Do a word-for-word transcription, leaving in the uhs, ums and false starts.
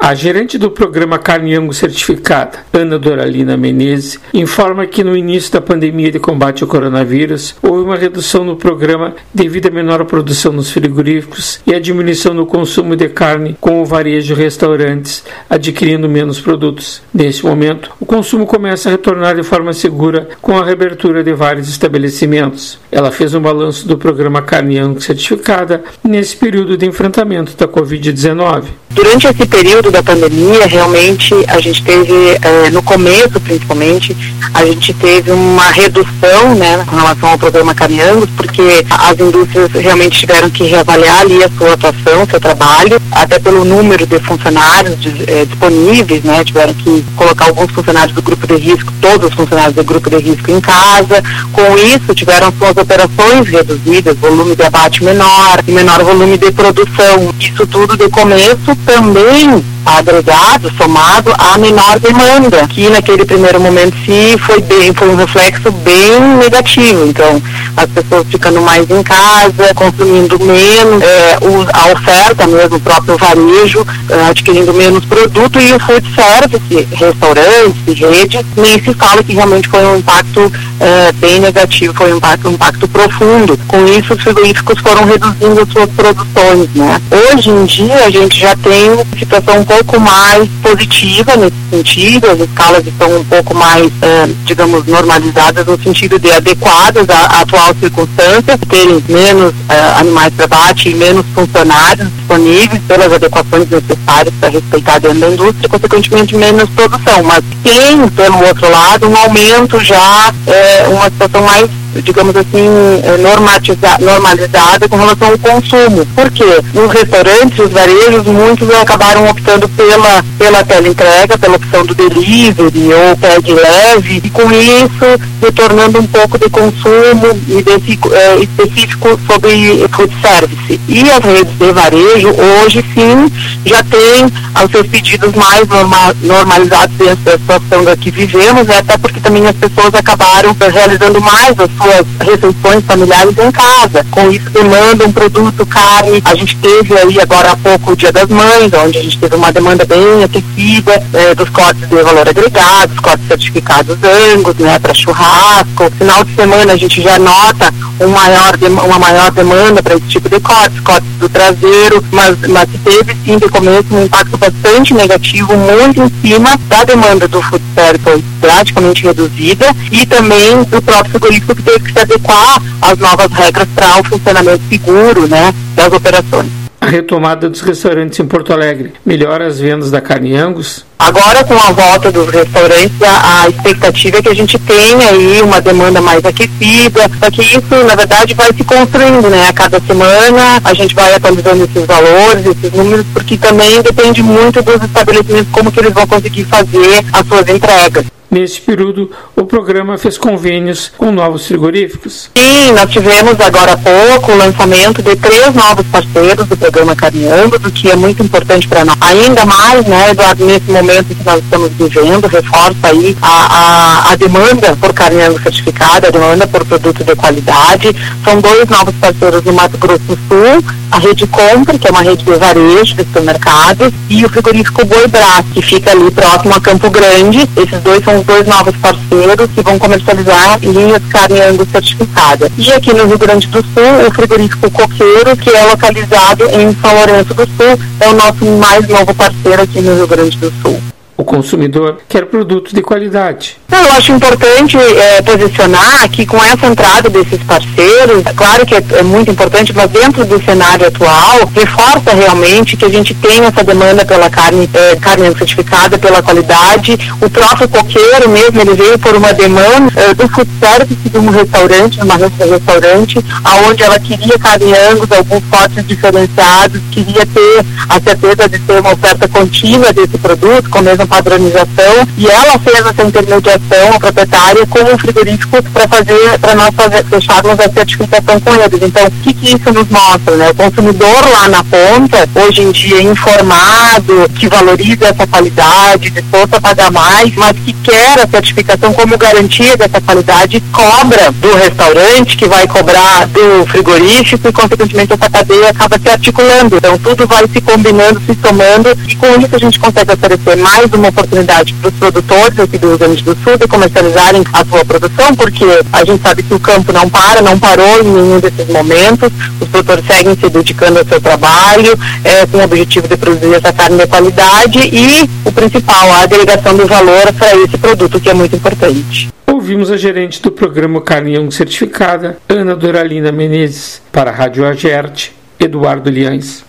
A gerente do programa Carne Angus Certificada, Ana Doralina Menezes, informa que no início da pandemia de combate ao coronavírus, houve uma redução no programa devido à menor produção nos frigoríficos e à diminuição no consumo de carne com o varejo de restaurantes, adquirindo menos produtos. Nesse momento, o consumo começa a retornar de forma segura com a reabertura de vários estabelecimentos. Ela fez um balanço do programa Carne Angus Certificada nesse período de enfrentamento da covid dezenove. Durante esse período da pandemia, realmente, a gente teve, eh, no começo principalmente, a gente teve uma redução, né, com relação ao programa Carne Angus, porque as indústrias realmente tiveram que reavaliar ali a sua atuação, seu trabalho, até pelo número de funcionários de, eh, disponíveis, né, tiveram que colocar alguns funcionários do grupo de risco, todos os funcionários do grupo de risco em casa. Com isso, tiveram suas operações reduzidas, volume de abate menor, e menor volume de produção. Isso tudo de começo também agregado, somado à menor demanda, que naquele primeiro momento sim foi bem, foi um reflexo bem negativo. Então, as pessoas ficando mais em casa, consumindo menos, é, o, a oferta mesmo, o próprio varejo, é, adquirindo menos produto, e o food service, restaurantes e redes, nem se fala, que realmente foi um impacto é, bem negativo, foi um impacto, um impacto profundo. Com isso, os frigoríficos foram reduzindo as suas produções, né? Hoje em dia, a gente já tem uma situação um pouco mais positiva nesse sentido, as escalas estão um pouco mais, eh, digamos, normalizadas no sentido de adequadas à, à atual circunstância, terem menos eh, animais para abate e menos funcionários disponíveis pelas adequações necessárias para respeitar dentro da indústria, consequentemente menos produção, mas tem, pelo outro lado, um aumento já, eh, uma situação mais, digamos assim, normalizada com relação ao consumo. Por quê? Nos restaurantes, os varejos, muitos acabaram optando pela, pela teleentrega, pela opção do delivery ou pede leve, e com isso retornando um pouco de consumo e desse, é, específico sobre food service. E as redes de varejo, hoje sim, já têm os seus pedidos mais norma, normalizados dentro da situação da que vivemos, né? Até porque também as pessoas acabaram realizando mais as suas refeições familiares em casa. Com isso demanda um produto, carne. A gente teve aí agora há pouco o Dia das Mães, onde a gente teve uma demanda bem aquecida eh, dos cortes de valor agregado, os cortes certificados Angus, né, para churrasco. Final de semana a gente já nota um maior de, uma maior demanda para esse tipo de cortes, cortes do traseiro, mas, mas teve sim de começo um impacto bastante negativo, muito em cima da demanda do food service, praticamente reduzida, e também do próprio frigorífico, que teve que se adequar às novas regras para o funcionamento seguro, né, das operações. A retomada dos restaurantes em Porto Alegre melhora as vendas da carne Angus? Agora, com a volta dos restaurantes, a, a expectativa é que a gente tenha aí uma demanda mais aquecida, só que isso, na verdade, vai se construindo, né? A cada semana a gente vai atualizando esses valores, esses números, porque também depende muito dos estabelecimentos, como que eles vão conseguir fazer as suas entregas. Nesse período, o programa fez convênios com novos frigoríficos? Sim, nós tivemos agora há pouco o lançamento de três novos parceiros do programa Carne Angus, o que é muito importante para nós. Ainda mais, né, Eduardo, nesse momento que nós estamos vivendo, reforça aí a, a, a demanda por carne Angus certificada, a demanda por produto de qualidade. São dois novos parceiros no Mato Grosso do Sul, a Rede Compre, que é uma rede de varejo de supermercados, e o frigorífico Boi Brás, que fica ali próximo a Campo Grande. Esses dois são os dois novos parceiros que vão comercializar linhas carne Angus certificada. E aqui no Rio Grande do Sul, o frigorífico Coqueiro, que é localizado em São Lourenço do Sul, é o nosso mais novo parceiro aqui no Rio Grande do Sul. O consumidor quer produtos de qualidade. Eu acho importante é, posicionar que com essa entrada desses parceiros, é claro que é, é muito importante, mas dentro do cenário atual, reforça realmente que a gente tem essa demanda pela carne, é, carne certificada, pela qualidade. O próprio Coqueiro mesmo, ele veio por uma demanda é, do food service de um restaurante, uma rede de restaurante, aonde ela queria carne Angus, alguns cortes diferenciados, queria ter a certeza de ter uma oferta contínua desse produto, com a mesma padronização, e ela fez essa intermediação negociação, a proprietária, com o frigorífico para fazer, para nós fazer, fecharmos a certificação com eles. Então, o que, que isso nos mostra, né? O consumidor lá na ponta, hoje em dia informado, que valoriza essa qualidade, disposto a pagar mais, mas que quer a certificação como garantia dessa qualidade, cobra do restaurante, que vai cobrar do frigorífico e, consequentemente, essa cadeia acaba se articulando. Então, tudo vai se combinando, se somando, e com isso a gente consegue oferecer mais uma oportunidade para os produtores aqui do Rio Grande do Sul de comercializarem a sua produção, porque a gente sabe que o campo não para, não parou em nenhum desses momentos, os produtores seguem se dedicando ao seu trabalho, é, com o objetivo de produzir essa carne de qualidade e, o principal, a agregação do valor para esse produto, que é muito importante. Ouvimos a gerente do programa Carne Angus Certificada, Ana Doralina Menezes. Para a Rádio Agerte, Eduardo Liães.